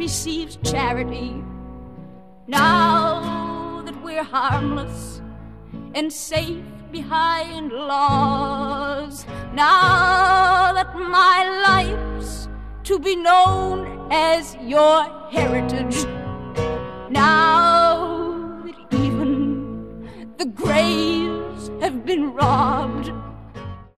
receives charity. Now that we're harmless and safe behind laws, now that my life's to be known as your heritage, now